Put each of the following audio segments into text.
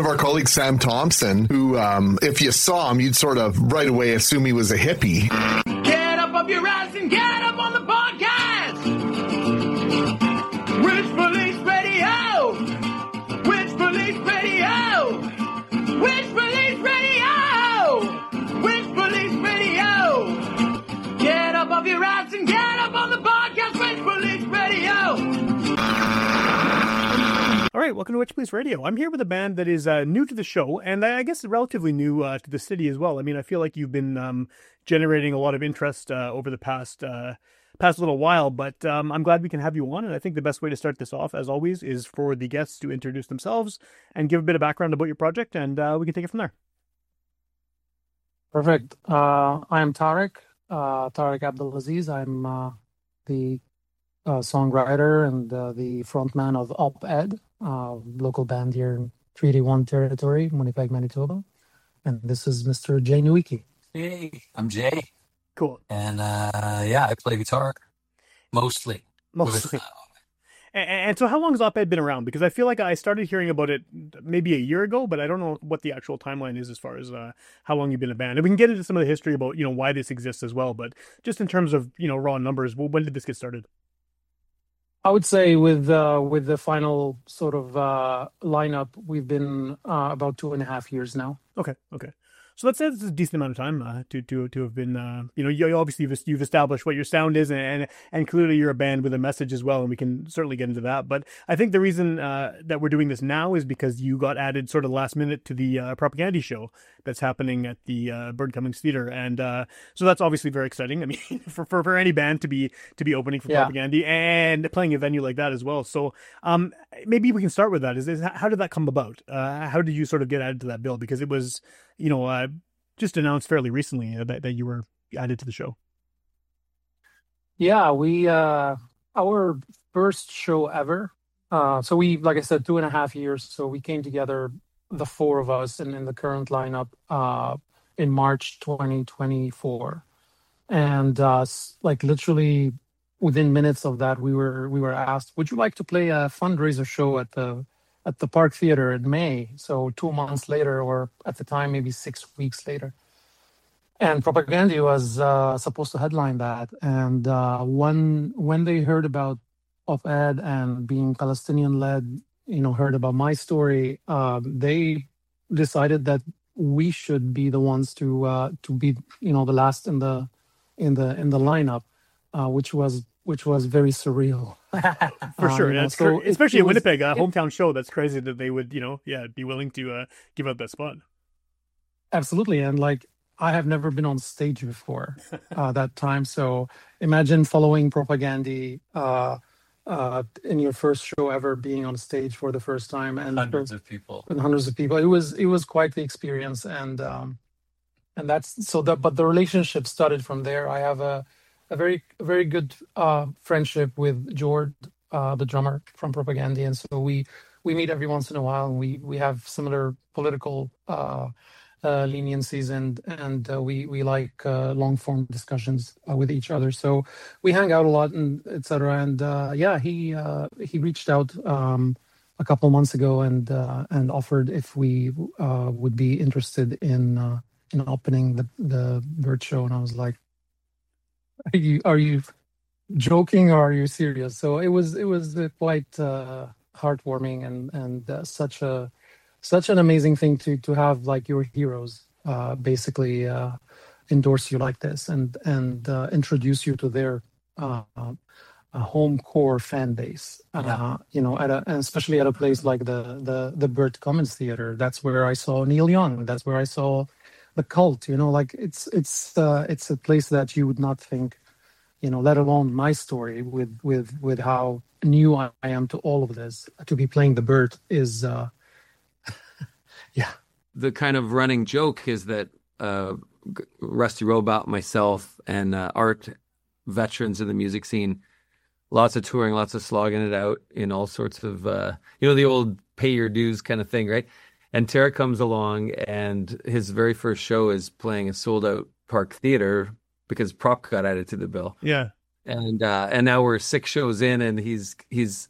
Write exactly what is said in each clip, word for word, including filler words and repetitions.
our colleague Sam Thompson, who, um, if you saw him, you'd sort of right away assume he was a hippie. Get up off your ass and get up on the podcast! Rich Police Radio! Rich Police Radio! Rich Police Radio! Rich Police Radio! Get up off your ass and get up on the podcast! Rich Police Radio! All right, welcome to Witch Police Radio. I'm here with a band that is uh, new to the show, and I guess relatively new uh, to the city as well. I mean, I feel like you've been um, generating a lot of interest uh, over the past uh, past little while, but um, I'm glad we can have you on, and I think the best way to start this off, as always, is for the guests to introduce themselves and give a bit of background about your project, and uh, we can take it from there. Perfect. Uh, I am Tarek, uh, Tarek Abdulaziz. I'm uh, the uh, songwriter and uh, the frontman of Op-Ed, uh, local band here in Treaty one territory, Winnipeg, Manitoba. And this is Mister Jay Nowicki. Hey, I'm Jay. Cool. And uh, yeah, I play guitar mostly. Mostly. And, and so how long has Op-Ed been around? Because I feel like I started hearing about it maybe a year ago, but I don't know what the actual timeline is as far as uh, how long you've been a band. And we can get into some of the history about, you know, why this exists as well. But just in terms of, you know, raw numbers, well, when did this get started? I would say with uh, with the final sort of uh, lineup, we've been uh, about two and a half years now. Okay, okay. So let's say this is a decent amount of time uh, to to to have been, uh, you know, you obviously you've, you've established what your sound is, and and clearly you're a band with a message as well, and we can certainly get into that. But I think the reason uh, that we're doing this now is because you got added sort of last minute to the uh, Propaganda show that's happening at the uh, Bird Cummings Theatre, and uh, so that's obviously very exciting. I mean, for, for for any band to be to be opening for yeah. Propaganda and playing a venue like that as well. So um, maybe we can start with that. Is, is how did that come about? Uh, how did you sort of get added to that bill? Because it was, you know, uh, just announced fairly recently uh, that, that you were added to the show. Yeah, we, uh, our first show ever. Uh, so we, like I said, two and a half years. So we came together, the four of us, and in the current lineup uh, in March twenty twenty-four. And uh, like literally within minutes of that, we were we were asked, would you like to play a fundraiser show at the at the Park Theatre in May, so two months later, or at the time, maybe six weeks later. And Propaganda was uh, supposed to headline that. And uh, when when they heard about Op-Ed and being Palestinian-led, you know, heard about my story, uh, they decided that we should be the ones to uh, to be, you know, the last in the in the in the lineup, uh, which was which was very surreal. For sure. Um, That's so cr- especially it, it in was, Winnipeg, a it, hometown show. That's crazy that they would, you know, yeah, be willing to uh, give up that spot. Absolutely. And like, I have never been on stage before uh, that time. So imagine following Propaganda uh, uh, in your first show ever, being on stage for the first time, and hundreds of people. And hundreds of people. It was it was quite the experience, and um, and that's so that. But the relationship started from there. I have a a very a very good uh, friendship with Jord, uh, the drummer from Propaganda, and so we we meet every once in a while, and we we have similar political uh, uh, leniencies, and and uh, we we like uh, long form discussions uh, with each other. So we hang out a lot, and et cetera. And uh, yeah, he uh, he reached out um, a couple months ago and uh, and offered if we uh, would be interested in uh, in opening the the Bird show, and I was like, Are you are you joking or are you serious? So it was it was uh, quite uh, heartwarming and and uh, such a such an amazing thing to to have like your heroes uh, basically uh, endorse you like this and and uh, introduce you to their uh, uh, home core fan base. Uh, Yeah. You know, at a, and especially at a place like the the the Bird Cummings Theatre. That's where I saw Neil Young. That's where I saw the Cult. You know, like it's it's uh, it's a place that you would not think, you know, let alone my story with with with how new I am to all of this. To be playing the Bird is, uh, yeah. The kind of running joke is that uh, Rusty Robot, myself, and uh, Art, veterans in the music scene, lots of touring, lots of slogging it out in all sorts of, uh, you know, the old pay your dues kind of thing, right? And Tarek comes along, and his very first show is playing a sold-out Park Theatre because Prop got added to the bill. Yeah. And uh, and now we're six shows in, and he's he's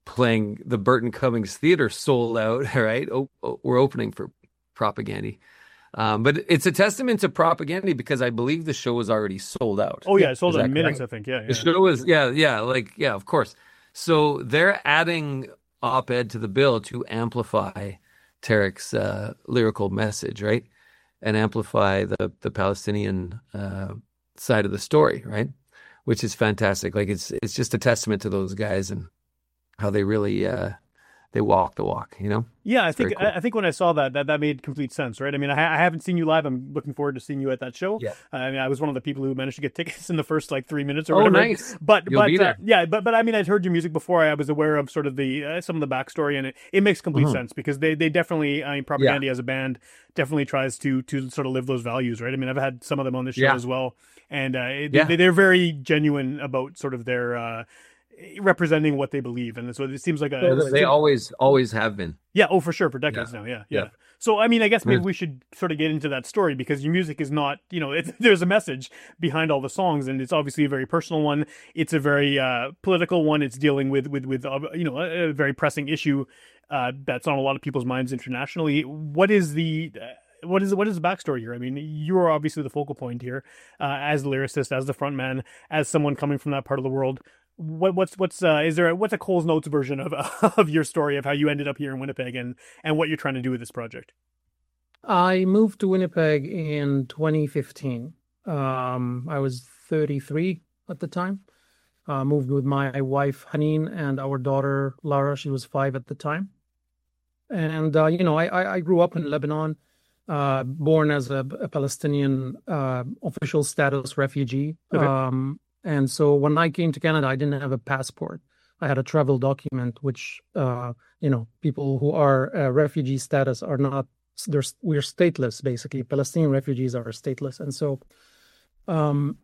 playing the Burton Cummings Theater sold out, right? Oh, oh, we're opening for Propaganda. Um, but it's a testament to Propaganda because I believe the show was already sold out. Oh yeah, it sold Is out in that minutes, correct? I think. Yeah, The yeah. show was, yeah, yeah, like, yeah, of course. So they're adding op-ed to the bill to amplify Tarek's uh, lyrical message, right? And amplify the, the Palestinian uh, side of the story, right? Which is fantastic. Like it's it's just a testament to those guys and how they really uh, they walk the walk, you know? Yeah, I It's very think cool. I I think when I saw that, that that made complete sense, right? I mean, I, ha- I haven't seen you live. I'm looking forward to seeing you at that show. Yeah. I mean, I was one of the people who managed to get tickets in the first like three minutes or Oh, whatever. nice. But You'll but be uh, there. yeah, but but I mean, I'd heard your music before. I was aware of sort of the uh, some of the backstory, and it, it makes complete Mhm. sense because they they definitely, I mean, Propaganda as a band definitely tries to to sort of live those values, right? I mean, I've had some of them on the show Yeah. as well, and uh, it- Yeah. they, they're very genuine about sort of their. Uh, representing what they believe, and so it seems like a They- They always always have been. yeah, oh, for sure, for decades now. Yeah, yeah, Yeah. So, I mean, I guess maybe Yeah. we should sort of get into that story because your music is not, you know, it, there's a message behind all the songs, and it's obviously a very personal one. It's a very uh, political one. It's dealing with with with uh, you know a, a very pressing issue uh, that's on a lot of people's minds internationally. What is the uh, what is what is the backstory here? I mean, you are obviously the focal point here uh, as the lyricist, as the front man, as someone coming from that part of the world. What what's what's uh, is there a, what's a Cole's Notes version of of your story of how you ended up here in Winnipeg and and what you're trying to do with this project? I moved to Winnipeg in twenty fifteen. Um, I was thirty-three at the time. Uh, moved with my wife Haneen and our daughter Lara. She was five at the time. And uh, you know, I, I I grew up in Lebanon, uh, born as a, a Palestinian uh, official status refugee. Okay. Um, and so when I came to Canada, I didn't have a passport. I had a travel document, which uh, you know, people who are uh, refugee status are not. There's we're stateless basically. Palestinian refugees are stateless, and so um,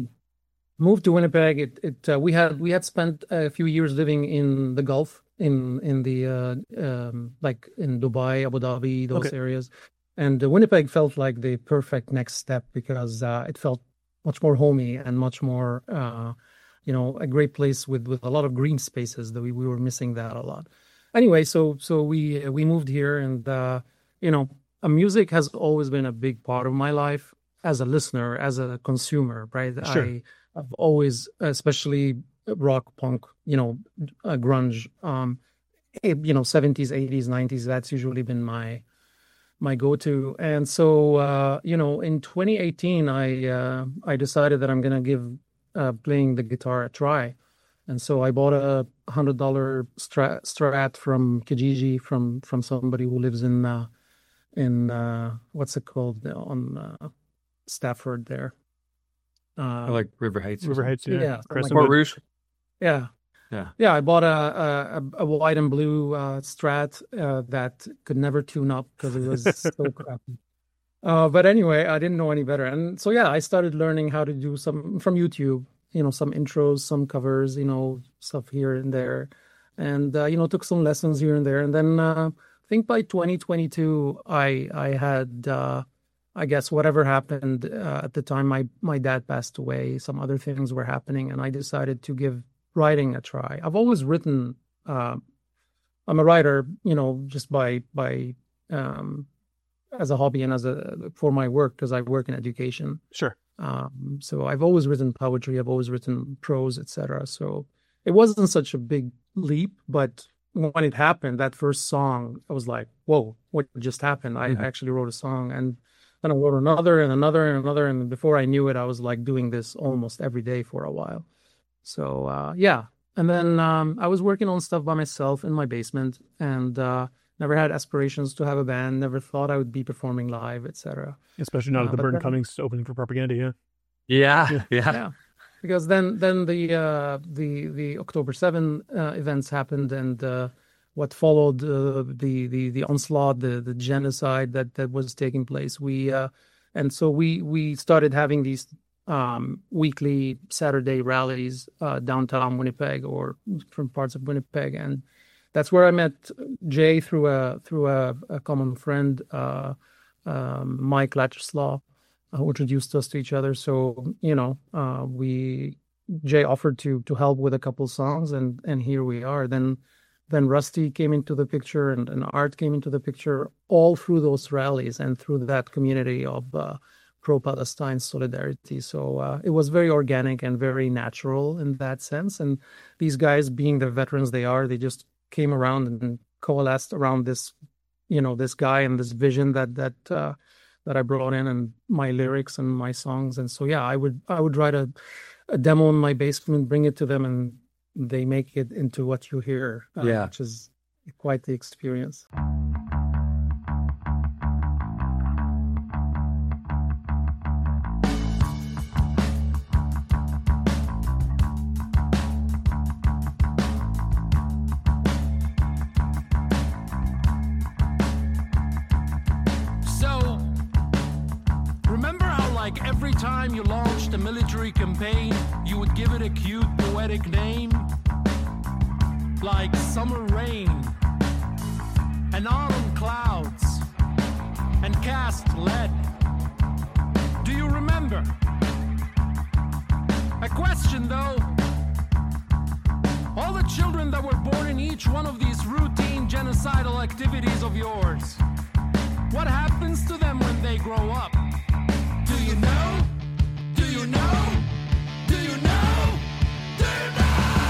moved to Winnipeg. It it uh, we had we had spent a few years living in the Gulf, in in the uh, um, like in Dubai, Abu Dhabi, those Okay. areas, and uh, Winnipeg felt like the perfect next step because uh, it felt much more homey and much more uh, you know, a great place with with a lot of green spaces that we, we were missing that a lot. Anyway, so so we we moved here, and uh, you know, uh, music has always been a big part of my life as a listener, as a consumer, right? Sure. I, I've always, especially rock, punk, you know, uh, grunge, um, eh, you know, seventies, eighties, nineties. That's usually been my my go-to. And so, uh, you know, in twenty eighteen, I uh, I decided that I'm gonna give uh, playing the guitar a try. And so I bought a hundred dollar Strat, Strat from Kijiji from from somebody who lives in uh, in uh, what's it called on uh, Stafford there. Uh, I like River Heights. or River something. Heights, yeah, Yeah, something Crescent Port Wood. Rouge. yeah, Yeah. yeah. I bought a a, a white and blue uh, Strat uh, that could never tune up because it was so crappy. Uh, but anyway, I didn't know any better, and so yeah, I started learning how to do some from YouTube. You know, some intros, some covers, you know, stuff here and there, and uh, you know, took some lessons here and there, and then uh, I think by twenty twenty-two, I I had. Uh, I guess whatever happened uh, at the time, my my dad passed away. Some other things were happening, and I decided to give writing a try. I've always written. Uh, I'm a writer, you know, just by by um, as a hobby and as a for my work because I work in education. Sure. Um, so I've always written poetry. I've always written prose, et cetera. So it wasn't such a big leap, but when it happened, that first song, I was like, "Whoa, what just happened?" I Mhm. actually wrote a song, and then I wrote another and another and another, and before I knew it, I was like doing this almost every day for a while. So uh, yeah, and then um, I was working on stuff by myself in my basement, and uh, never had aspirations to have a band. Never thought I would be performing live, et cetera. Especially now Uh, that the but Burton then- Cummings opening for Propaganda, yeah. Yeah. Yeah. Yeah. Yeah, because then then the uh, the the October seventh uh, events happened, and uh, what followed uh, the the the onslaught, the the genocide that that was taking place. We uh, and so we we started having these um, weekly Saturday rallies uh, downtown Winnipeg or from parts of Winnipeg, and that's where I met Jay through a through a, a common friend, uh, um, Mike Latcherslaw, who introduced us to each other. So, you know, uh, we Jay offered to to help with a couple songs, and and here we are. Then then Rusty came into the picture, and, and Art came into the picture, all through those rallies and through that community of uh, pro-Palestine solidarity. So uh, it was very organic and very natural in that sense. And these guys, being the veterans they are, they just came around and coalesced around this, you know, this guy and this vision that that uh, that I brought in, and my lyrics and my songs. And so yeah, I would I would write a, a demo in my basement, bring it to them, and they make it into what you hear, uh, Yeah. which is quite the experience. So, remember how, like, every time you launched a military campaign, you would give it a cute, poetic name? Like summer rain, and autumn clouds, and cast lead. Do you remember? A question, though. All the children that were born in each one of these routine genocidal activities of yours, what happens to them when they grow up? Do you know? Do you know? Do you know? Do you know?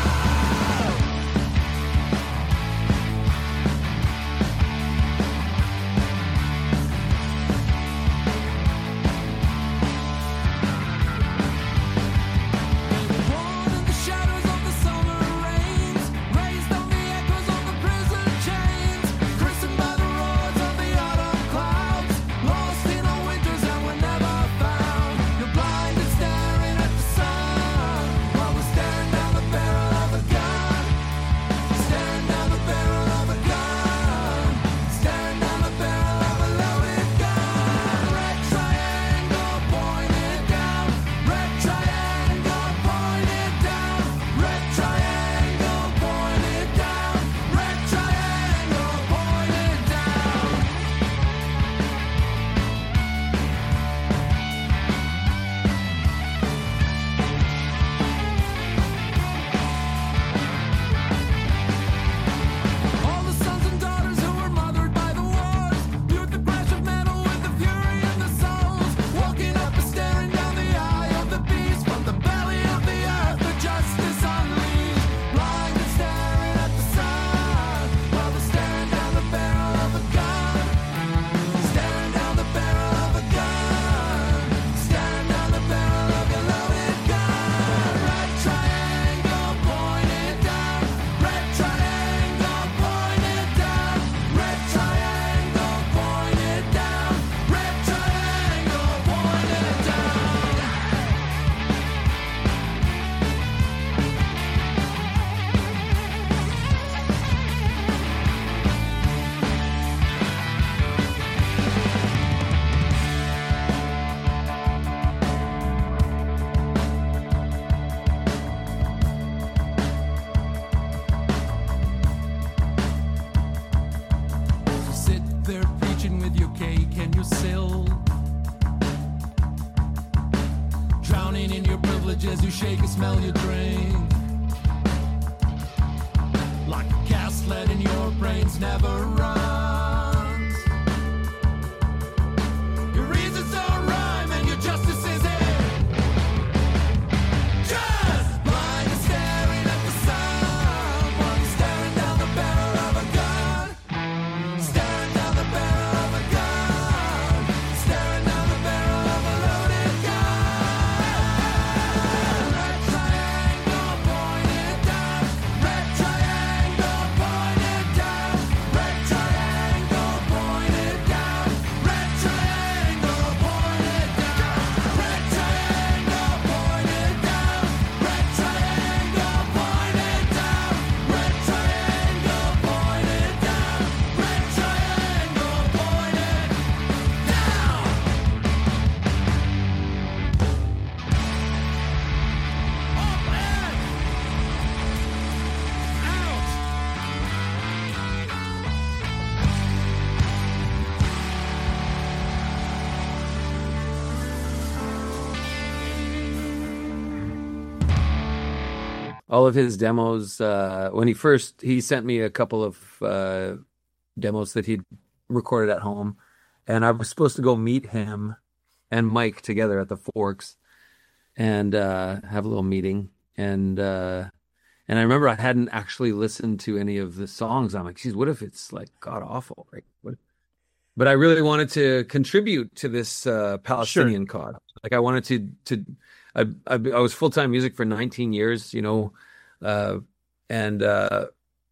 Born in the shadows of the summer rains, raised on the echoes of the prison chains, christened by the roars of the autumn clouds, lost in our winters that were never found. You're blind and staring at the sun, while we're staring down the barrel of a gun, staring down the barrel of a gun, staring down the barrel of a loaded gun. Red triangle pointed down, red triangle pointed down, red triangle pointed down, red triangle pointed down. All the sons and daughters who were mothered by the wars, viewed the crash of metal with the fury in the souls, walking up and staring down the eye of the beast, from the belly of the earth, the justice unleashed, blind and staring at the sun, while they're staring down the barrel of a gun, staring down the barrel of a gun, staring down the barrel of your loaded gun. Red triangle pointed down, red triangle pointed down, red triangle pointed down, red triangle pointed down. You sit there preaching with your cake and your sill, drowning in your privileges. You shake and smell your drink, like a gas lead in your brains never runs. Your reasons don't rhyme and your justice is it. Just blind and staring at the sun, while you're staring down the barrel of a gun, staring down the barrel of a gun, staring down the barrel of a loaded gun. Red triangle pointed down, red triangle pointed down, red triangle all of his demos. Uh, when he first he sent me a couple of uh, demos that he'd recorded at home, and I was supposed to go meet him and Mike together at the Forks and uh, have a little meeting. And uh, and I remember I hadn't actually listened to any of the songs. I'm like, geez, what if it's like god awful, right? What? But I really wanted to contribute to this uh, Palestinian cause. Like I wanted to to I I, I was full time music for nineteen years, you know, uh, and uh,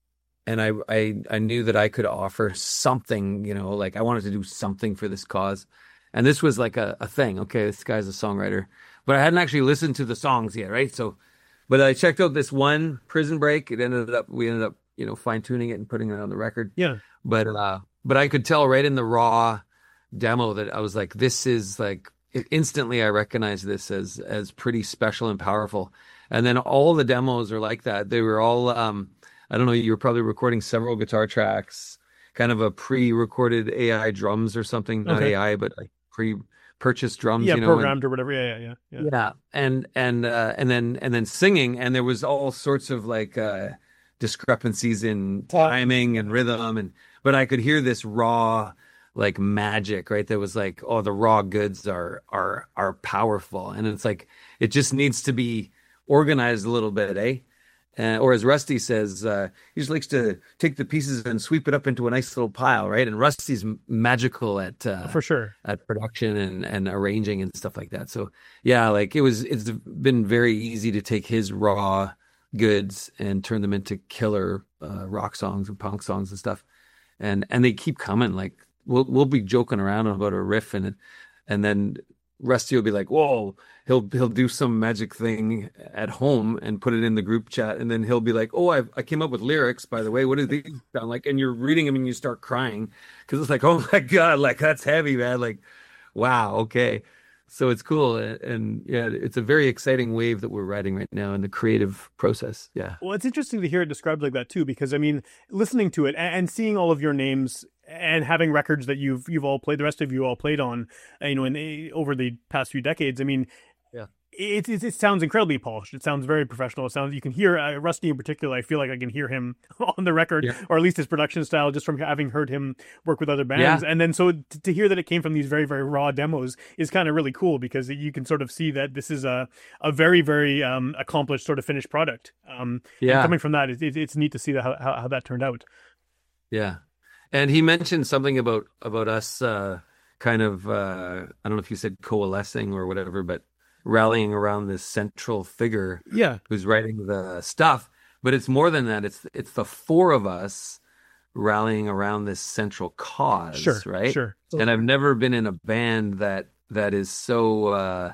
and I, I I knew that I could offer something, you know, like I wanted to do something for this cause. And this was like a, a thing. Okay, this guy's a songwriter, but I hadn't actually listened to the songs yet, right? So, but I checked out this one, Prison Break. It ended up we ended up you know fine tuning it and putting it on the record. Yeah, but uh, but I could tell right in the raw demo that I was like, this is like instantly I recognized this as as pretty special and powerful. And then all the demos are like that. They were all um, I don't know. You were probably recording several guitar tracks, kind of a pre-recorded A I drums or something, not Okay. A I, but like pre-purchased drums, yeah, you know, programmed or whatever. Yeah, yeah, yeah. and, yeah, and and uh, and then and then singing, and there was all sorts of like uh, discrepancies in timing and rhythm, and but I could hear this raw like magic, right? That was like, oh, the raw goods are are are powerful, and it's like it just needs to be organized a little bit, eh? Uh, or as Rusty says, uh, he just likes to take the pieces and sweep it up into a nice little pile, right? And Rusty's m- magical at uh, For sure. at production and, and arranging and stuff like that. So yeah, like it was, it's been very easy to take his raw goods and turn them into killer uh, rock songs and punk songs and stuff. And and they keep coming. Like we'll we'll be joking around about a riff and and then Rusty will be like, whoa, he'll he'll do some magic thing at home and put it in the group chat, and then he'll be like, oh, I I came up with lyrics, by the way. What do these sound like? And you're reading them and you start crying because it's like, oh my god, like that's heavy, man. Like, wow, okay. So it's cool, and, and yeah, it's a very exciting wave that we're riding right now in the creative process. Yeah. Well, it's interesting to hear it described like that too, because I mean, listening to it and, and seeing all of your names and having records that you've you've all played, the rest of you all played on, uh, you know, in the, over the past few decades. I mean, yeah, it, it it sounds incredibly polished. It sounds very professional. It sounds you can hear uh, Rusty in particular. I feel like I can hear him on the record, Yeah. or at least his production style, just from having heard him work with other bands. Yeah. And then so to, to hear that it came from these very very raw demos is kind of really cool, because you can sort of see that this is a a very very um, accomplished sort of finished product. Um, and Yeah. coming from that, it, it, it's neat to see that how, how how that turned out. Yeah. And he mentioned something about about us uh, kind of uh, I don't know if you said coalescing or whatever, but rallying around this central figure Yeah. who's writing the stuff. But it's more than that. It's it's the four of us rallying around this central cause, Sure. right? Sure. And I've never been in a band that that is so uh,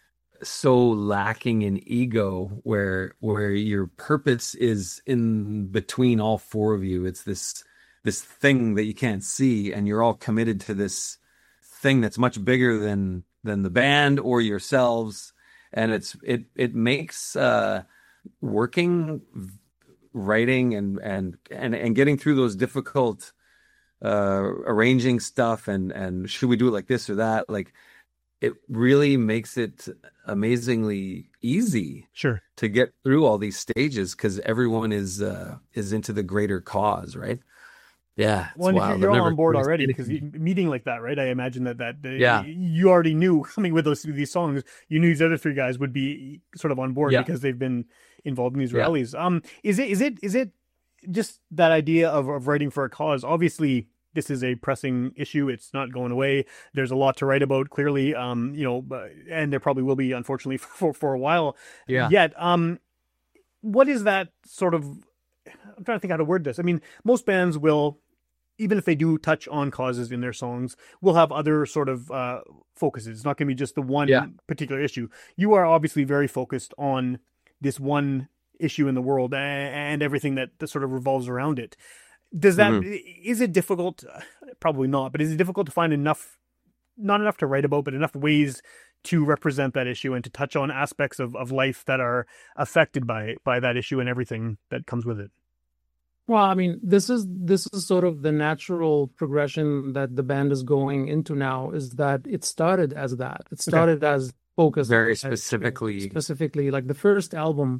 so lacking in ego, where where your purpose is in between all four of you. It's this this thing that you can't see, and you're all committed to this thing that's much bigger than than the band or yourselves, and it's it it makes uh, working, writing, and and and and getting through those difficult uh, arranging stuff, and and should we do it like this or that, like it really makes it amazingly easy Sure. to get through all these stages because everyone is uh, is into the greater cause, right? Yeah, it's Well, and if wild. you're, I've you're all never on board experienced already, because anything. meeting like that, right? I imagine that that uh, Yeah. you already knew coming with those these songs, you knew these other three guys would be sort of on board Yeah. because they've been involved in these Yeah. rallies. Um, is it is it is it just that idea of of writing for a cause? Obviously, this is a pressing issue. It's not going away. There's a lot to write about, clearly. Um, you know, but- and there probably will be, unfortunately, for for a while. Yeah. Yet, um, what is that sort of? I'm trying to think how to word this. I mean, most bands will, even if they do touch on causes in their songs, will have other sort of uh, focuses. It's not going to be just the one Yeah. particular issue. You are obviously very focused on this one issue in the world a- and everything that, that sort of revolves around it. Does that, is it difficult? Probably not, but is it difficult to find enough, not enough to write about, but enough ways to represent that issue and to touch on aspects of, of life that are affected by, by that issue and everything that comes with it? Well, I mean, this is this is sort of the natural progression that the band is going into now, is that it started as that. It started as focused Very on that issue. specifically. specifically like the first album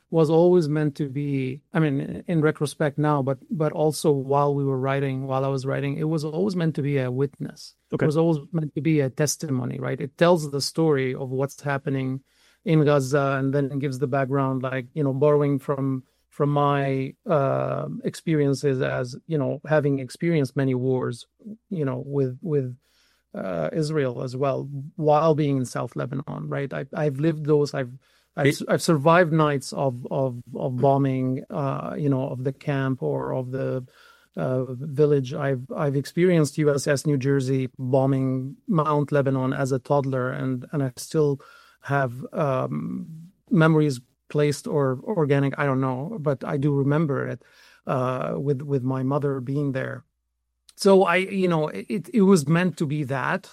was always meant to be, I mean, in retrospect now, but but also while we were writing, while I was writing, it was always meant to be a witness. Okay. It was always meant to be a testimony, right? It tells the story of what's happening in Gaza, and then it gives the background, like, you know, borrowing from from my uh, experiences as, you know, having experienced many wars, you know, with with uh, Israel as well, while being in South Lebanon, right? I, I've lived those. I've I've, I've survived nights of of of bombing, uh, you know, of the camp or of the uh, village. I've I've experienced U S S New Jersey bombing Mount Lebanon as a toddler, and and I still have um, memories placed or organic. I don't know, but I do remember it uh, with with my mother being there. So I, you know, it it was meant to be that.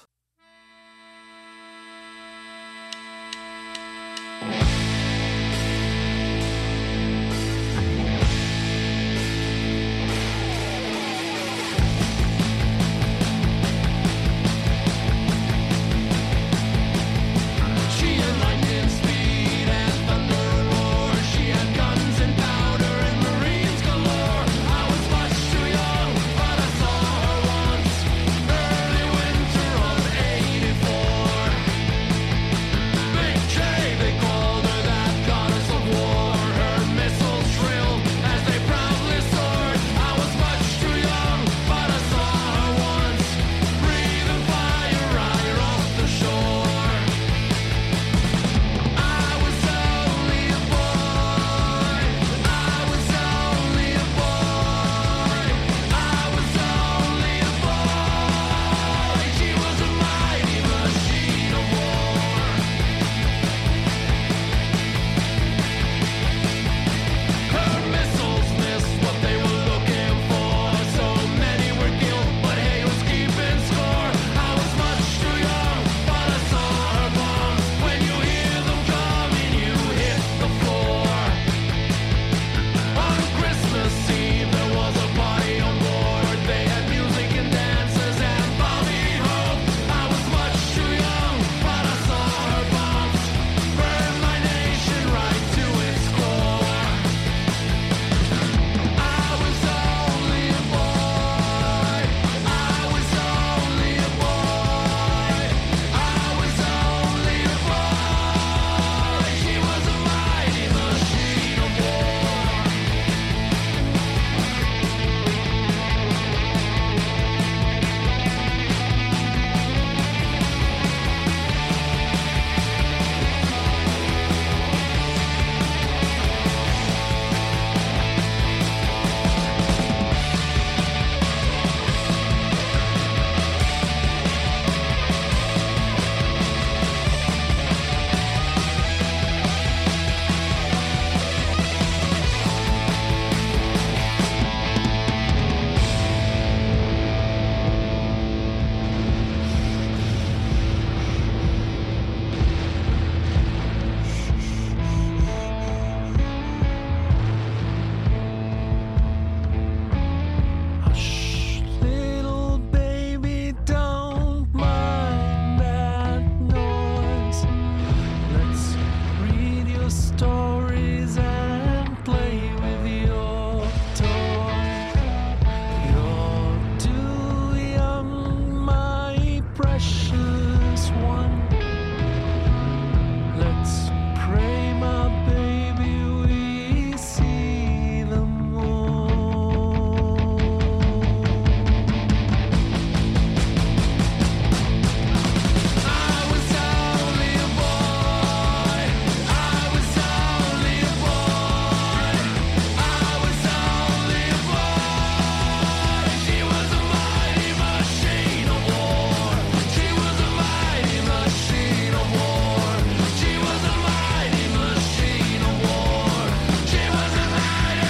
She had lightning speed and thunder roar. She had guns and powder and Marines galore. I was much too young, but I saw her once, early winter of eighty-four. Big J, they called her that goddess of war. Her missiles shrilled as they proudly soared. I was much too young, but I saw her once, breathing fire right off the shore. I was only a boy. I was only a boy. I was only a boy. She was a mighty machine of war. Her missiles missed what they were looking for. So many were killed, but Hale's keeping score. I was much too young, but I saw her bombs. When you hear them coming, you hit the floor. On Christmas Eve, there was a party on board. They had music and dances and Bobby Hope. I was much too young, but I saw her bombs burn my nation right to its core. I was only a boy. I was only a boy. I was only a boy. She was a mighty machine of war. Hush, little baby, don't mind that noise. Let's read your stories and play with your toy. You're too young, my precious one. Let's pray, my baby, we see the moon. I was only a boy. I was only a boy. I was only a boy. She was a mighty machine of war. She was a mighty machine of war. She was a mighty machine of war. She was a mighty.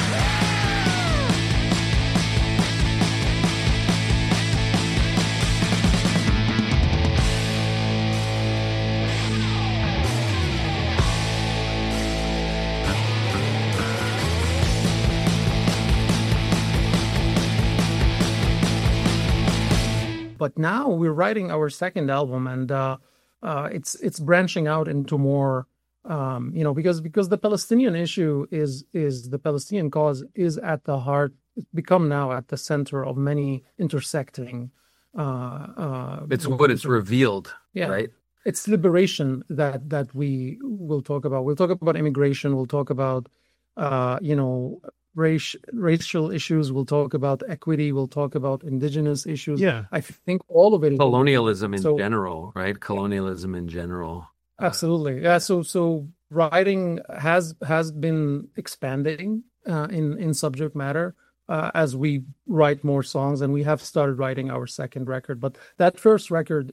But now we're writing our second album, and uh, uh, it's it's branching out into more Um, you know, because because the Palestinian issue is is the Palestinian cause is at the heart, it's become now at the center of many intersecting. Uh, uh, It's what it's revealed, yeah. right? It's liberation that that we will talk about. We'll talk about immigration. We'll talk about uh, you know race racial issues. We'll talk about equity. We'll talk about indigenous issues. Yeah. I think all of it is Colonialism in So- general, right? Colonialism in general. Absolutely. Yeah. So so writing has has been expanding uh, in in subject matter uh, as we write more songs, and we have started writing our second record. But that first record,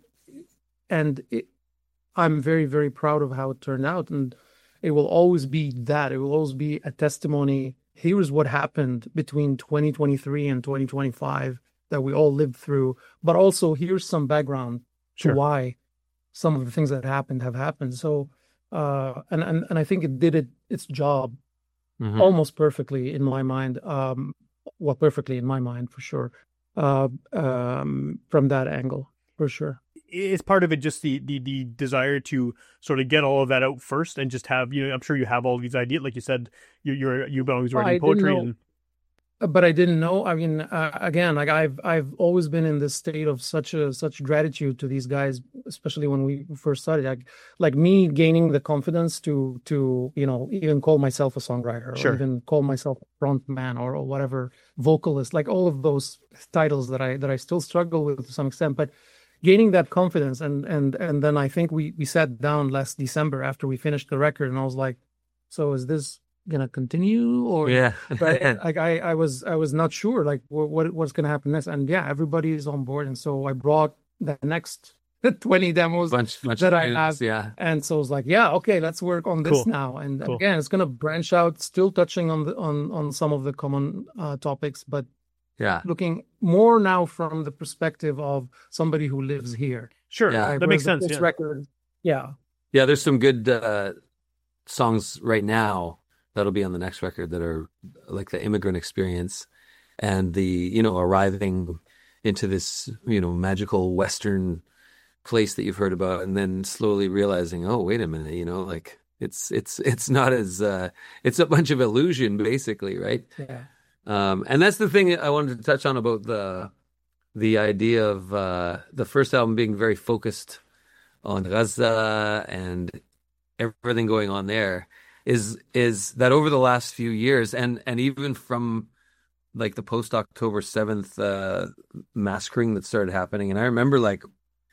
and it, I'm very very proud of how it turned out, and it will always be that. It will always be a testimony. Here's what happened between twenty twenty-three and twenty twenty-five that we all lived through, but also here's some background Sure. to why some of the things that happened have happened. So, uh, and, and, and I think it did it, its job Mhm. almost perfectly in my mind. Um, well, perfectly in my mind for sure. Uh, um, from that angle, for sure. Is part of it just the, the the desire to sort of get all of that out first and just have, you know, I'm sure you have all these ideas, like you said, you, you're you've always Well, I writing didn't poetry know- and But I didn't know. I mean, uh, again, like I've I've always been in this state of such a such gratitude to these guys, especially when we first started. Like, like me gaining the confidence to to you know even call myself a songwriter, Sure. or even call myself a front man, or, or whatever, vocalist. Like all of those titles that I that I still struggle with to some extent, but gaining that confidence, and and and then I think we we sat down last December after we finished the record, and I was like, so is this gonna continue, or Yeah. right? Like I, I was, I was not sure, like what, what what's gonna happen next. And yeah, everybody is on board, and so I brought the next twenty demos, bunch, bunch that of I tunes, have. yeah. and so it's like, yeah, okay, let's work on this Cool. now. And Cool. again, it's gonna branch out, still touching on the on on some of the common uh, topics, but Yeah. looking more now from the perspective of somebody who lives here. sure, Yeah. Like, that makes whereas the sense. first Yeah. record, yeah, Yeah, there's some good uh, songs right now that'll be on the next record that are like the immigrant experience and the, you know, arriving into this, you know, magical Western place that you've heard about, and then slowly realizing, oh, wait a minute, you know, like it's it's it's not as uh, it's a bunch of illusion, basically, right? yeah, Um, and that's the thing I wanted to touch on about the the idea of uh, the first album being very focused on Gaza and everything going on there is is that over the last few years, and and even from like the post October seventh uh, massacring that started happening, and I remember like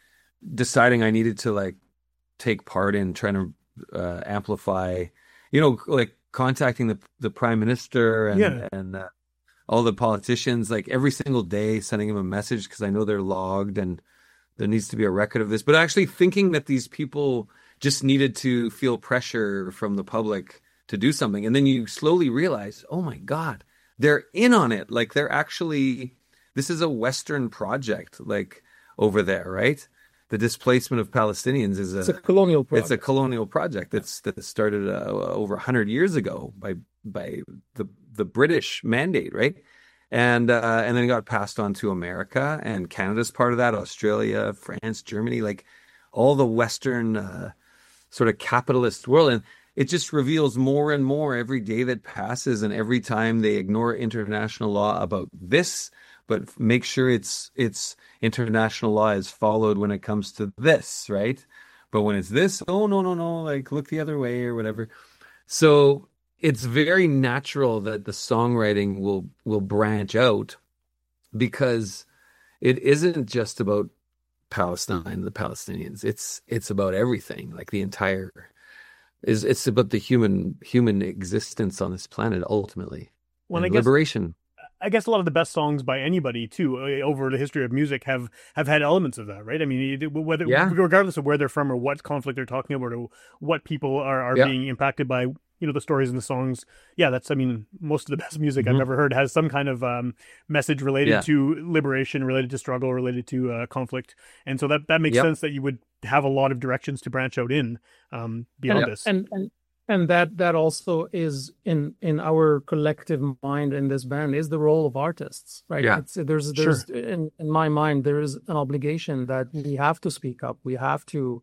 deciding I needed to like take part in trying to uh, amplify, you know, like contacting the the prime minister and Yeah. and uh, all the politicians, like every single day, sending them a message because I know they're logged and there needs to be a record of this. But actually thinking that these people just needed to feel pressure from the public to do something, and then you slowly realize, oh my God, they're in on it. Like they're actually, this is a Western project, like over there, right? The displacement of Palestinians is it's a colonial project. it's a colonial project that's that started uh, over a hundred years ago by by the the British mandate, right? And uh, and then it got passed on to America, and Canada's part of that. Australia, France, Germany, like all the Western uh, sort of capitalist world, and it just reveals more and more every day that passes, and every time they ignore international law about this, but make sure it's it's international law is followed when it comes to this, right? But when it's this, oh no no no, like look the other way or whatever. So it's very natural that the songwriting will will branch out, because it isn't just about Palestine, the Palestinians. It's it's about everything, like the entire is it's about the human human existence on this planet ultimately. Well, And I guess liberation. I guess a lot of the best songs by anybody too uh, over the history of music have have had elements of that, right? I mean, it- whether Yeah. regardless of where they're from or what conflict they're talking about or what people are, are Yeah. being impacted by, you know, the stories and the songs. Yeah, that's I mean, most of the best music I've Mhm. ever heard has some kind of um, message related Yeah. to liberation, related to struggle, related to uh, conflict, and so that that makes Yep. sense that you would have a lot of directions to branch out in um, beyond and, this. and and and that that also is in in our collective mind in this band is the role of artists, right? Yeah. It's, there's there's in in my mind there is an obligation that we have to speak up, we have to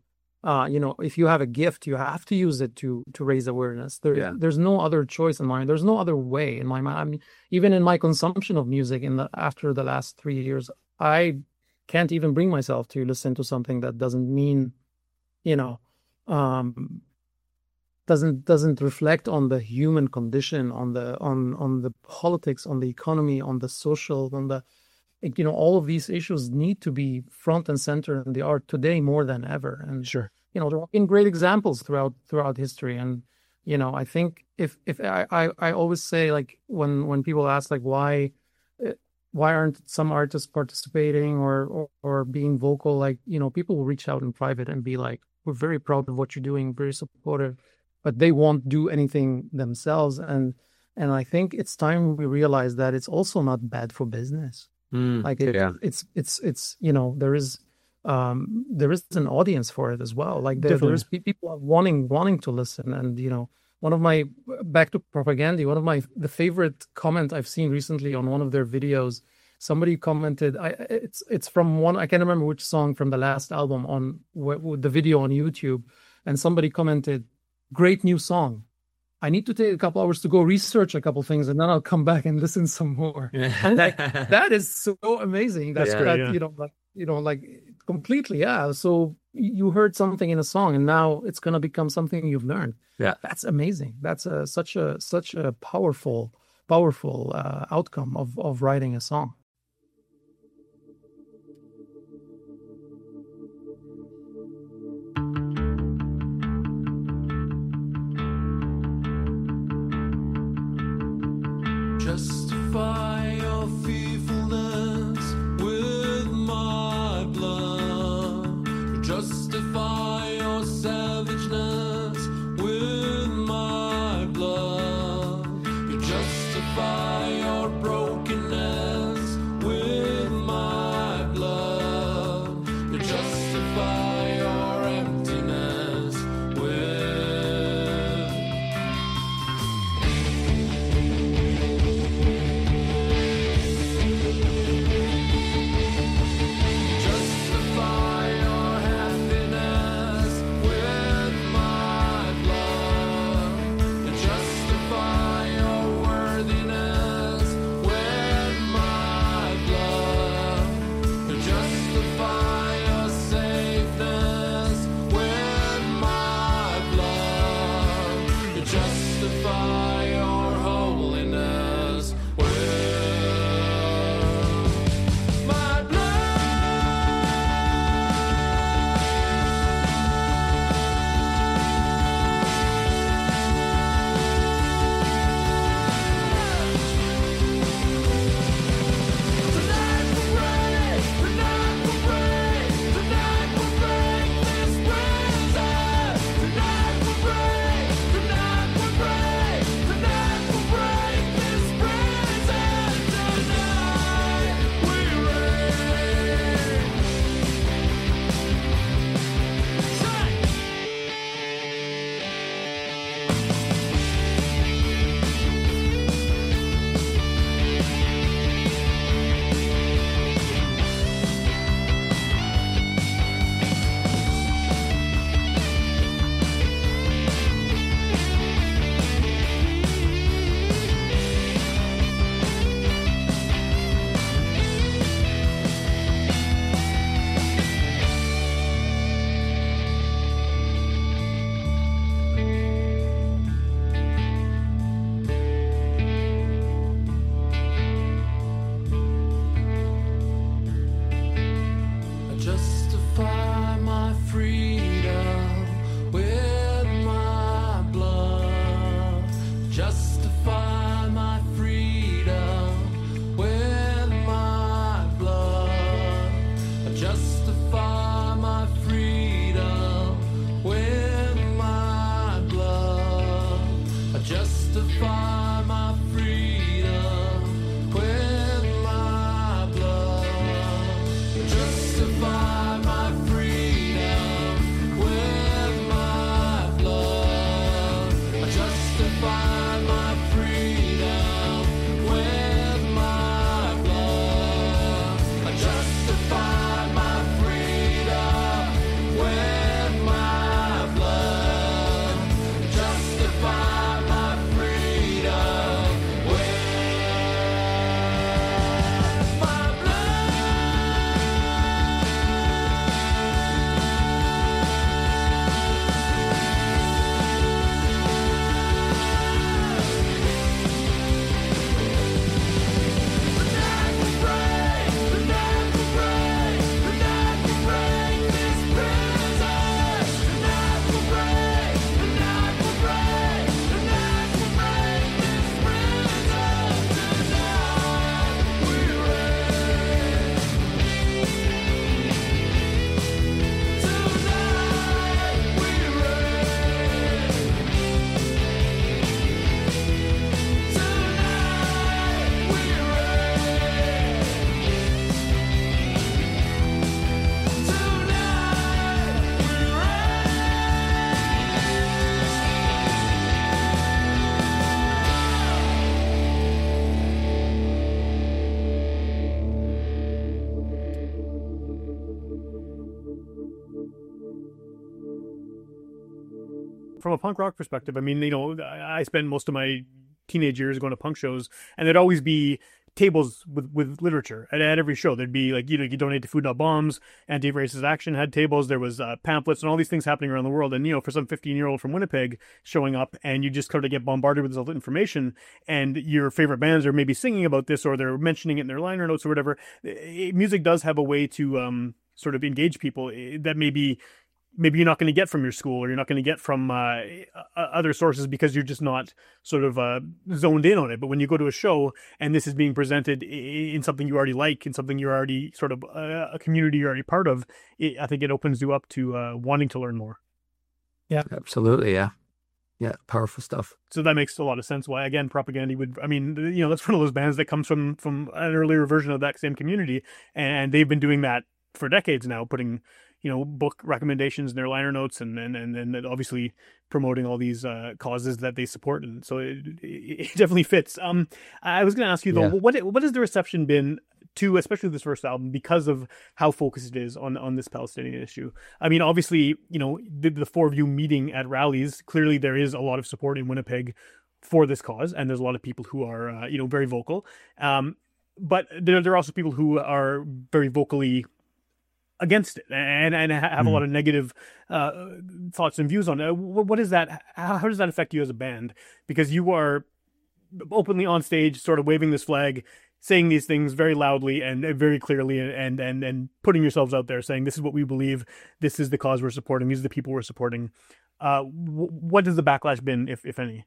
uh, you know, if you have a gift, you have to use it to to raise awareness. There, Yeah. there's no other choice in my mind. There's no other way in my mind. I mean, even in my consumption of music in the after the last three years, I can't even bring myself to listen to something that doesn't mean, you know, um, doesn't doesn't reflect on the human condition, on the on on the politics, on the economy, on the social, on the, you know, all of these issues need to be front and center in the art today more than ever. And Sure. you know, there have been great examples throughout throughout history. And you know, I think if if I I, I always say, like, when when people ask, like, why uh, why aren't some artists participating or, or or being vocal, like, you know, people will reach out in private and be like, we're very proud of what you're doing, very supportive, but they won't do anything themselves. And and I think it's time we realize that it's also not bad for business. Mm, Like it, yeah. it's it's it's you know, there is um there is an audience for it as well. Like there, Definitely. there's pe- people are wanting wanting to listen. And you know, one of my, back to Propaganda, one of my the favorite comment I've seen recently on one of their videos, somebody commented, I it's it's from one, I can't remember which song from the last album, on wh- with the video on YouTube, and somebody commented, great new song. I need to take a couple hours to go research a couple things, and then I'll come back and listen some more. And like, that is so amazing. That's That's great, that, yeah. you know, like, you know, like completely, yeah. So you heard something in a song, and now it's gonna become something you've learned. Yeah. That's amazing. That's a such a such a powerful, powerful uh, outcome of of writing a song. Justify your fearfulness with my blood. Justify your savageness with my blood. You justify your brokenness from a punk rock perspective, I mean, you know, I, I spent most of my teenage years going to punk shows, and there'd always be tables with, with literature at, at every show. There'd be like, you know, you donate to Food Not Bombs, Anti-Racist Action had tables. There was uh, pamphlets and all these things happening around the world. And, you know, for some fifteen year old from Winnipeg showing up, and you just kind of get bombarded with this all information, and your favorite bands are maybe singing about this, or they're mentioning it in their liner notes or whatever. It, music does have a way to um, sort of engage people that maybe maybe you're not going to get from your school, or you're not going to get from uh, other sources, because you're just not sort of uh, zoned in on it. But when you go to a show and this is being presented in something you already like, in something you're already sort of uh, a community you're already part of, it, I think it opens you up to uh, wanting to learn more. Yeah, Absolutely. Yeah. Yeah. Powerful stuff. So that makes a lot of sense why, again, Propaganda would, I mean, you know, that's one of those bands that comes from, from an earlier version of that same community. And they've been doing that for decades now, putting, you know, book recommendations in their liner notes, and and and, and obviously promoting all these uh, causes that they support, and so it, it definitely fits. Um, I was going to ask you though, Yeah. what what has the reception been to, especially this first album, because of how focused it is on on this Palestinian issue? I mean, obviously, you know, the, the four of you meeting at rallies, clearly there is a lot of support in Winnipeg for this cause, and there's a lot of people who are uh, you know, very vocal. Um, but there there are also people who are very vocally against it, and and have a lot of negative uh, thoughts and views on it. What is that? How, how does that affect you as a band? Because you are openly on stage, sort of waving this flag, saying these things very loudly and very clearly, and and and putting yourselves out there, saying this is what we believe, this is the cause we're supporting, these are the people we're supporting. Uh, what has the backlash been, if if any?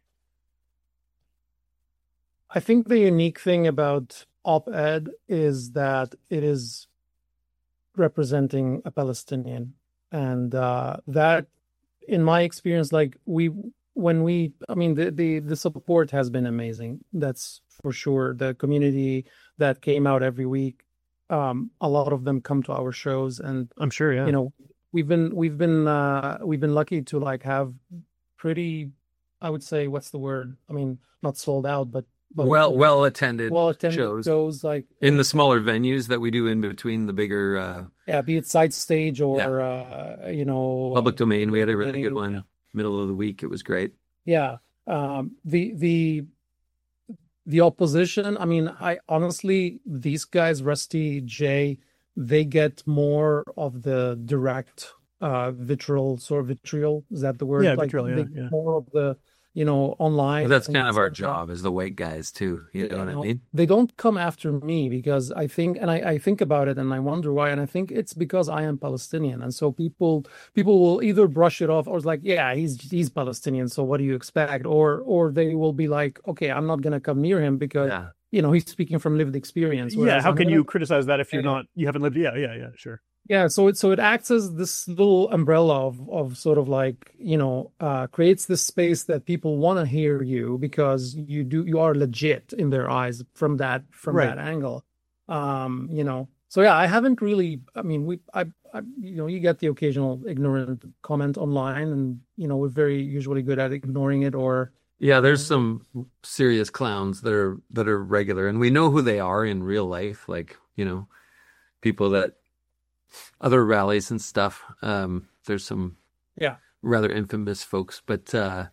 I think the unique thing about op-ed is that it is representing a Palestinian, and uh, that, in my experience, like we, when we, I mean, the, the the support has been amazing. That's for sure. The community that came out every week, um, a lot of them come to our shows, and I'm sure, yeah. you know, we've been we've been uh, we've been lucky to like have pretty, I would say, what's the word? I mean, not sold out, but but Well, well attended well attended shows shows like in the smaller venues that we do in between the bigger uh, yeah, be it side stage or uh, you know, public domain. We had a really good Yeah. one, middle of the week. It was great. yeah. Um, the the the opposition. I mean, I honestly, these guys, Rusty, Jay, they get more of the direct uh vitriol, sort of vitriol. Is that the word? Yeah, Like, vitriol, yeah, they yeah. get more of the, you know, online. Well, that's and kind of our stuff. job as the white guys too. You know what I know, mean? They don't come after me because I think, and I, I think about it and I wonder why, and I think it's because I am Palestinian, and so people people will either brush it off or it's like, yeah, he's he's Palestinian, so what do you expect? Or or they will be like, okay, I'm not gonna come near him because Yeah. you know, he's speaking from lived experience. Yeah, whereas how I'm can gonna- you criticize that if you're Yeah. not, you haven't lived? Yeah, yeah, yeah, sure. Yeah, so it so it acts as this little umbrella of of sort of like, you know, uh creates this space that people want to hear you because you do you are legit in their eyes from that from Right. that angle. Um, you know. So yeah, I haven't really, I mean, we I, I you know, you get the occasional ignorant comment online, and you know, we're very usually good at ignoring it, or Yeah, there's some serious clowns that are that are regular, and we know who they are in real life. Like, you know, people that other rallies and stuff. Um, there's some yeah. rather infamous folks, but uh,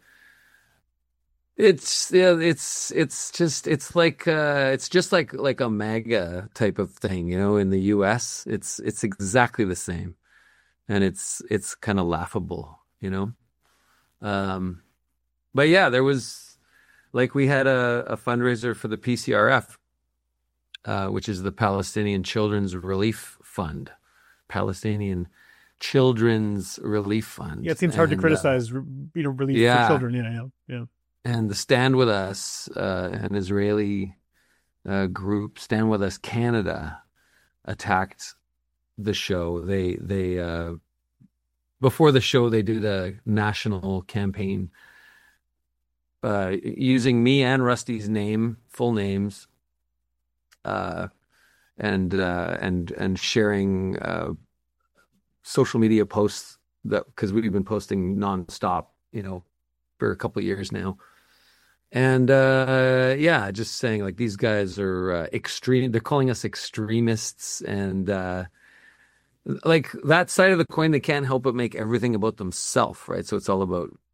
it's yeah, it's it's just it's like uh, it's just like like a MAGA type of thing, you know. In the U S, it's it's exactly the same, and it's it's kind of laughable, you know. Um, but yeah, there was like we had a, a fundraiser for the P C R F, uh, which is the Palestinian Children's Relief Fund, Palestinian Children's Relief Fund. Yeah, it seems hard to And, uh, criticize, you know, relief yeah. for children. Yeah, yeah, yeah. and the Stand With Us, uh, an Israeli uh, group, Stand With Us Canada, attacked the show. They they uh, before the show they did a national campaign uh, using me and Rusty's name, full names, uh, and uh, and and sharing uh, social media posts that because we've been posting nonstop, you know, for a couple of years now. And uh, yeah, just saying like these guys are uh, extreme. They're calling us extremists, and uh, like that side of the coin, they can't help but make everything about themselves, right? So it's all about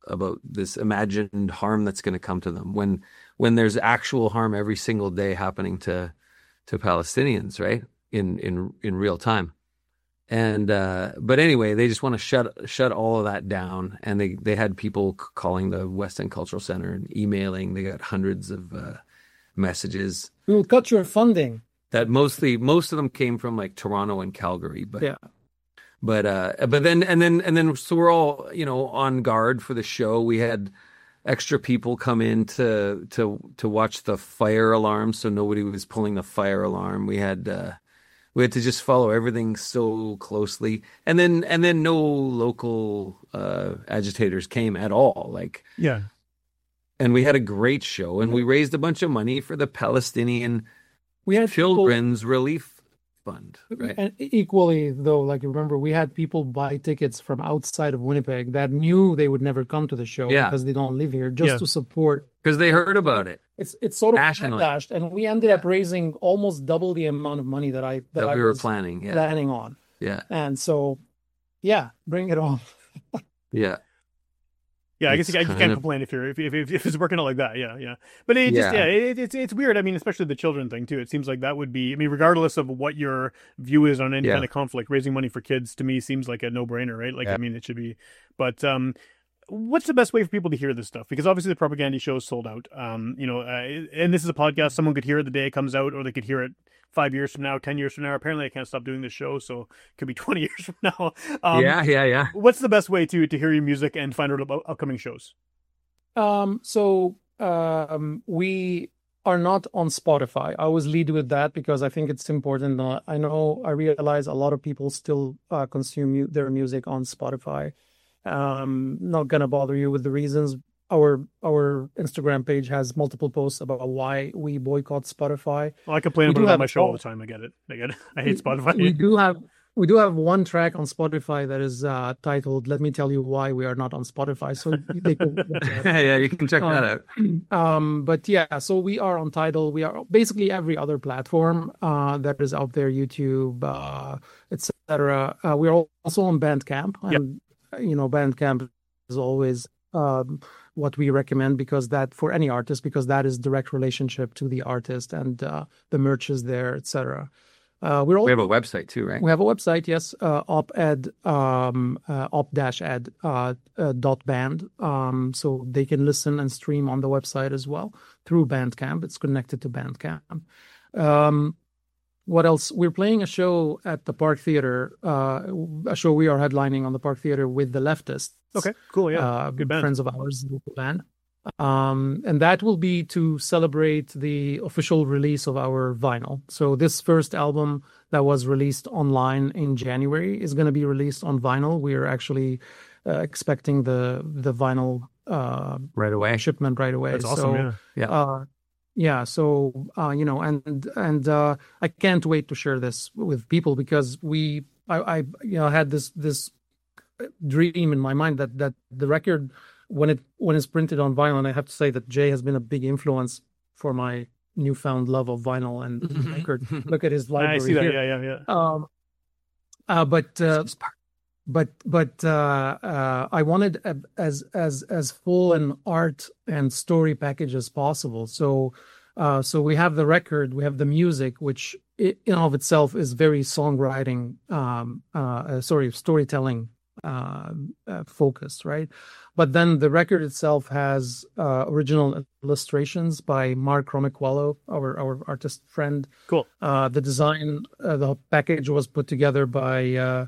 about this imagined harm that's going to come to them when when there's actual harm every single day happening to to Palestinians, right? In in in real time. And uh, but anyway, they just want to shut shut all of that down, and they they had people c- calling the West End Cultural Center and emailing. They got hundreds of uh, messages We will cut your funding. that mostly most of them came from like Toronto and Calgary, but Yeah. but uh, but then and then and then so we're all, you know, on guard for the show. We had extra people come in to to to watch the fire alarm, so nobody was pulling the fire alarm. We had. Uh, We had to just follow everything so closely, and then and then no local uh, agitators came at all. Like, Yeah. and we had a great show, and we raised a bunch of money for the Palestinian We had people, Children's Relief Fund. Right? and equally though, like remember, we had people buy tickets from outside of Winnipeg that knew they would never come to the show Yeah. because they don't live here, just Yeah. to support. Because they heard about it It's it's sort of Nationally. backlash, and we ended up raising almost double the amount of money that I that, that I we were was planning. Yeah, planning on. yeah, And so, yeah, bring it on. yeah. Yeah, I guess It's you, you can't kind of- complain if you're if, if if it's working out like that. Yeah, yeah. But it just Yeah. yeah, it, it's it's weird. I mean, especially the children thing too. It seems like that would be. I mean, regardless of what your view is on any Yeah. kind of conflict, raising money for kids to me seems like a no brainer, right? Like, Yeah. I mean, it should be. But um, what's the best way for people to hear this stuff? Because obviously the propaganda show is sold out. Um, you know, uh, and this is a podcast. Someone could hear it the day it comes out, or they could hear it five years from now, ten years from now. Apparently, I can't stop doing this show, so it could be twenty years from now. Um, yeah, yeah, yeah. What's the best way to to hear your music and find out about upcoming shows? Um, so um, we are not on Spotify. I always lead with that because I think it's important. Uh, I know I realize a lot of people still uh, consume mu- their music on Spotify. Um, not gonna bother you with the reasons. Our our Instagram page has multiple posts about why we boycott Spotify. Well, I complain We about do it on have my show all all- the time. I get it. I get it. I hate Spotify. We do have we do have one track on Spotify that is uh, titled "Let Me Tell You Why We Are Not on Spotify." So they can yeah, you can check Um, that out. um but yeah, so we are on Tidal. We are basically every other platform uh that is out there, YouTube, uh etc. Uh, we're al- also on Bandcamp, and you know, Bandcamp is always um what we recommend, because that for any artist, because that is direct relationship to the artist, and uh the merch is there, etc. Uh, we're all We have a website too, right? we have a website, yes, uh, op-ed, um, uh, op-ed uh, uh, dot band, um, so they can listen and stream on the website as well through Bandcamp. It's connected to Bandcamp. Um, what else? We're playing a show at the Park Theater, uh, a show we are headlining on the Park Theater with the Leftists. Okay, cool. Yeah, uh, good band. friends of ours, local band. Um, and that will be to celebrate the official release of our vinyl. So this first album that was released online in January is going to be released on vinyl. We are actually uh, expecting the the vinyl uh, Right away. shipment right away. That's awesome. So, yeah. Yeah. uh, yeah, so uh, you know, and and uh, I can't wait to share this with people, because we, I, I you know, had this this dream in my mind that that the record, when it when it's printed on vinyl, and I have to say that Jay has been a big influence for my newfound love of vinyl and record. Look at his library I see that. here. Yeah, yeah, yeah. Um, uh, but uh, but but uh, uh, I wanted a, as as as full an art and story package as possible. So uh, so we have the record, we have the music, which i- in of itself is very songwriting, um, uh, uh, sorry, storytelling uh, uh, focused, right? But then the record itself has uh, original illustrations by Mark Romiquello, our our artist friend. Cool. Uh, the design, uh, the package was put together by uh,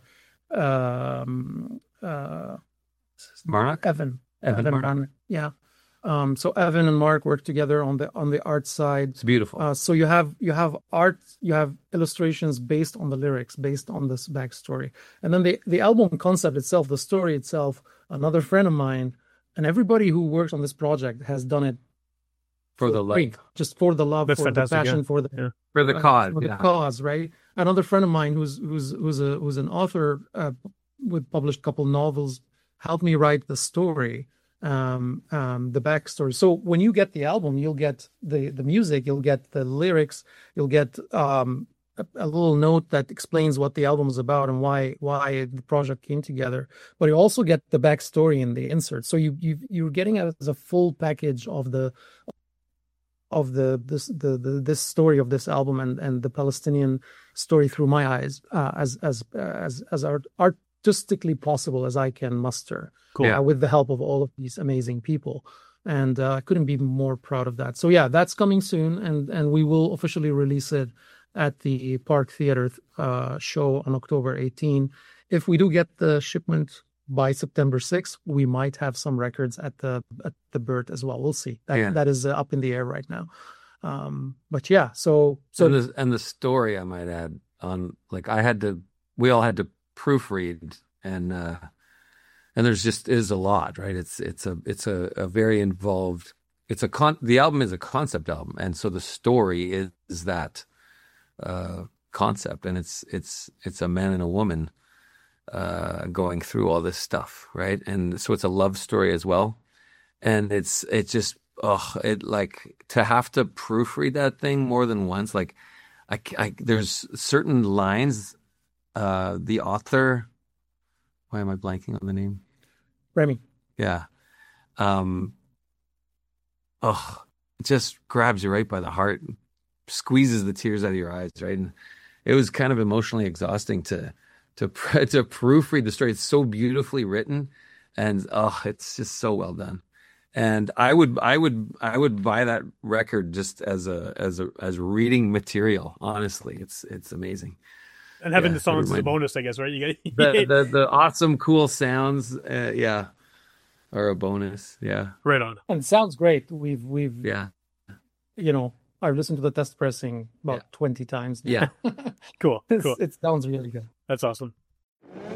um, uh, Marnock? Evan. Evan Marnock. Marnock, yeah. Um, so Evan and Mark work together on the on the art side. It's beautiful. Uh, so you have you have art, you have illustrations based on the lyrics, based on this backstory, and then the the album concept itself, the story itself. Another friend of mine, and everybody who works on this project has done it for the free, love. just for the love, That's for fantastic, the passion, yeah. for the Yeah. For the uh, cause. for the Yeah. cause, right? Another friend of mine who's who's who's a who's an author uh, with published couple novels helped me write the story, um, um, the backstory. So when you get the album, you'll get the the music, you'll get the lyrics, you'll get um, a, a little note that explains what the album is about and why why the project came together. But you also get the backstory in the insert, so you you you're getting it as a full package of the of the this the, the this story of this album and and the Palestinian story through my eyes, uh, as as as as art, artistically possible as I can muster. Cool. Uh, with the help of all of these amazing people. And uh, I couldn't be more proud of that. So yeah, that's coming soon, and and we will officially release it at the Park Theater uh, show on October eighteenth. If we do get the shipment by September sixth, we might have some records at the at the Burt as well. We'll see. That Yeah. that is uh, up in the air right now. Um, but yeah, so so and the, and the story, I might add, on like I had to, we all had to proofread, and uh, and there's just is a lot, right? It's it's a it's a, a very involved. It's a con. The album is a concept album, and so the story is, is that uh, concept, and it's it's it's a man and a woman uh, going through all this stuff, right? And so it's a love story as well, and it's it's just oh, it like to have to proofread that thing more than once. Like, I, I there's certain lines. Uh, the author, why am I blanking on the name? Remy. Yeah. Um, oh, it just grabs you right by the heart, squeezes the tears out of your eyes, right? And it was kind of emotionally exhausting to to to proofread the story. It's so beautifully written, and oh, it's just so well done. And I would I would I would buy that record just as a as a as reading material. Honestly, it's it's amazing. And having Yeah, the songs as a everybody- bonus, I guess, right? You get The the, the awesome cool sounds, uh, yeah, are a bonus. Yeah, right on. And it sounds great. We've we've yeah, you know, I've listened to the test pressing about Yeah. twenty times now. yeah. Cool, It's- cool. It sounds really good. That's awesome.